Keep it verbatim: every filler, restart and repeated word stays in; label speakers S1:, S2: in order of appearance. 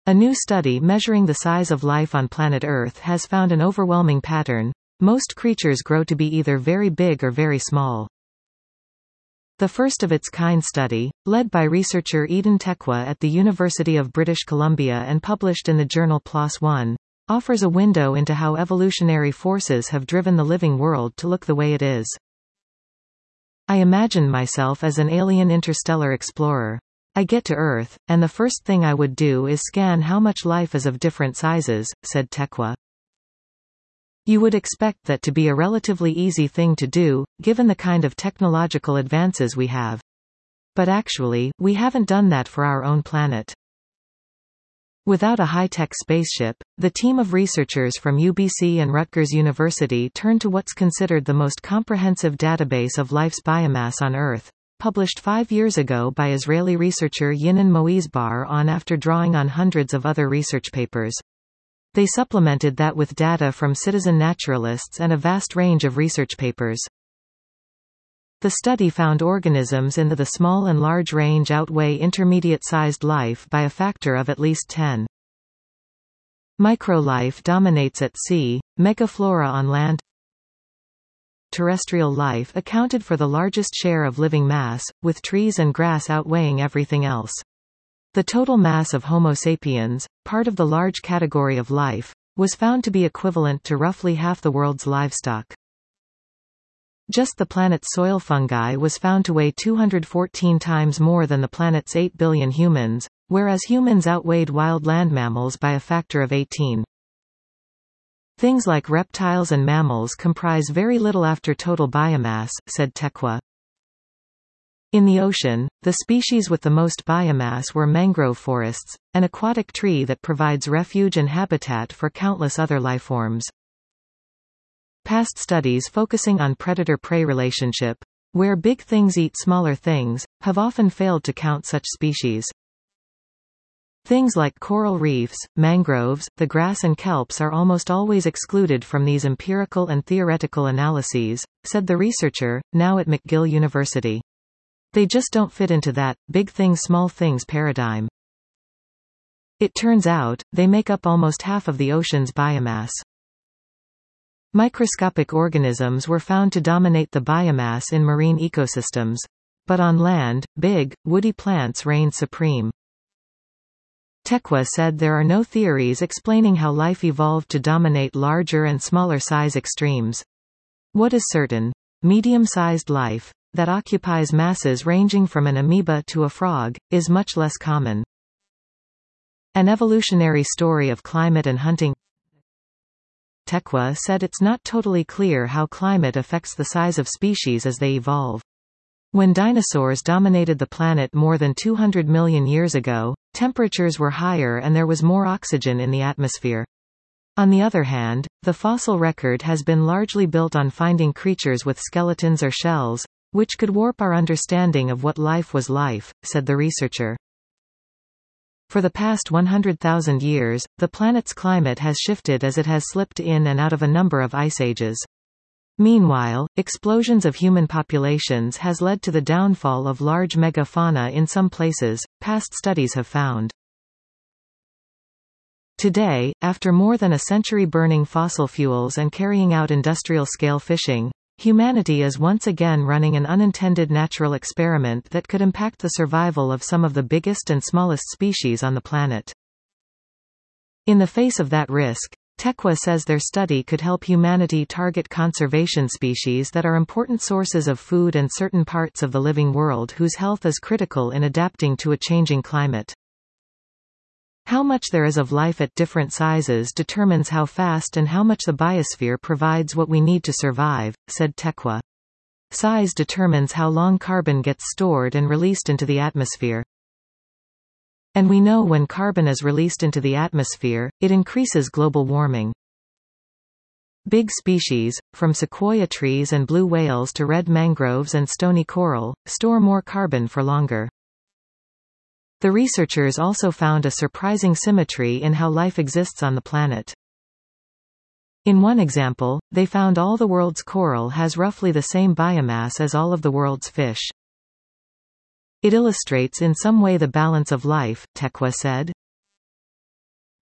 S1: A new study measuring the size of life on planet Earth has found an overwhelming pattern. Most creatures grow to be either very big or very small. The first of its kind study, led by researcher Eden Tekwa at the University of British Columbia and published in the journal PLOS One, offers a window into how evolutionary forces have driven the living world to look the way it is. I imagined myself as an alien interstellar explorer. I get to Earth, and the first thing I would do is scan how much life is of different sizes, said Tekwa. You would expect that to be a relatively easy thing to do, given the kind of technological advances we have. But actually, we haven't done that for our own planet. Without a high-tech spaceship, the team of researchers from U B C and Rutgers University turned to what's considered the most comprehensive database of life's biomass on Earth, published five years ago by Israeli researcher Yinon Moizbar on after drawing on hundreds of other research papers. They supplemented that with data from citizen naturalists and a vast range of research papers. The study found organisms in the small and large range outweigh intermediate-sized life by a factor of at least ten. Microlife dominates at sea, megaflora on land. Terrestrial life accounted for the largest share of living mass, with trees and grass outweighing everything else. The total mass of Homo sapiens, part of the large category of life, was found to be equivalent to roughly half the world's livestock. Just the planet's soil fungi was found to weigh two hundred fourteen times more than the planet's eight billion humans, whereas humans outweighed wild land mammals by a factor of eighteen. Things like reptiles and mammals comprise very little after total biomass, said Tekwa. In the ocean, the species with the most biomass were mangrove forests, an aquatic tree that provides refuge and habitat for countless other lifeforms. Past studies focusing on predator-prey relationship, where big things eat smaller things, have often failed to count such species. Things like coral reefs, mangroves, the grass and kelps are almost always excluded from these empirical and theoretical analyses, said the researcher, now at McGill University. They just don't fit into that big things small things paradigm. It turns out, they make up almost half of the ocean's biomass. Microscopic organisms were found to dominate the biomass in marine ecosystems. But on land, big, woody plants reigned supreme. Tekwa said there are no theories explaining how life evolved to dominate larger and smaller size extremes. What is certain? Medium-sized life, that occupies masses ranging from an amoeba to a frog, is much less common. An evolutionary story of climate and hunting. Tekwa said it's not totally clear how climate affects the size of species as they evolve. When dinosaurs dominated the planet more than two hundred million years ago, temperatures were higher and there was more oxygen in the atmosphere. On the other hand, the fossil record has been largely built on finding creatures with skeletons or shells, which could warp our understanding of what life was life, said the researcher. For the past one hundred thousand years, the planet's climate has shifted as it has slipped in and out of a number of ice ages. Meanwhile, explosions of human populations has led to the downfall of large megafauna in some places, past studies have found. Today, after more than a century burning fossil fuels and carrying out industrial-scale fishing, humanity is once again running an unintended natural experiment that could impact the survival of some of the biggest and smallest species on the planet. In the face of that risk, Tekwa says their study could help humanity target conservation species that are important sources of food and certain parts of the living world whose health is critical in adapting to a changing climate. How much there is of life at different sizes determines how fast and how much the biosphere provides what we need to survive, said Tekwa. Size determines how long carbon gets stored and released into the atmosphere. And we know when carbon is released into the atmosphere, it increases global warming. Big species, from sequoia trees and blue whales to red mangroves and stony coral, store more carbon for longer. The researchers also found a surprising symmetry in how life exists on the planet. In one example, they found all the world's coral has roughly the same biomass as all of the world's fish. It illustrates in some way the balance of life, Tekwa said.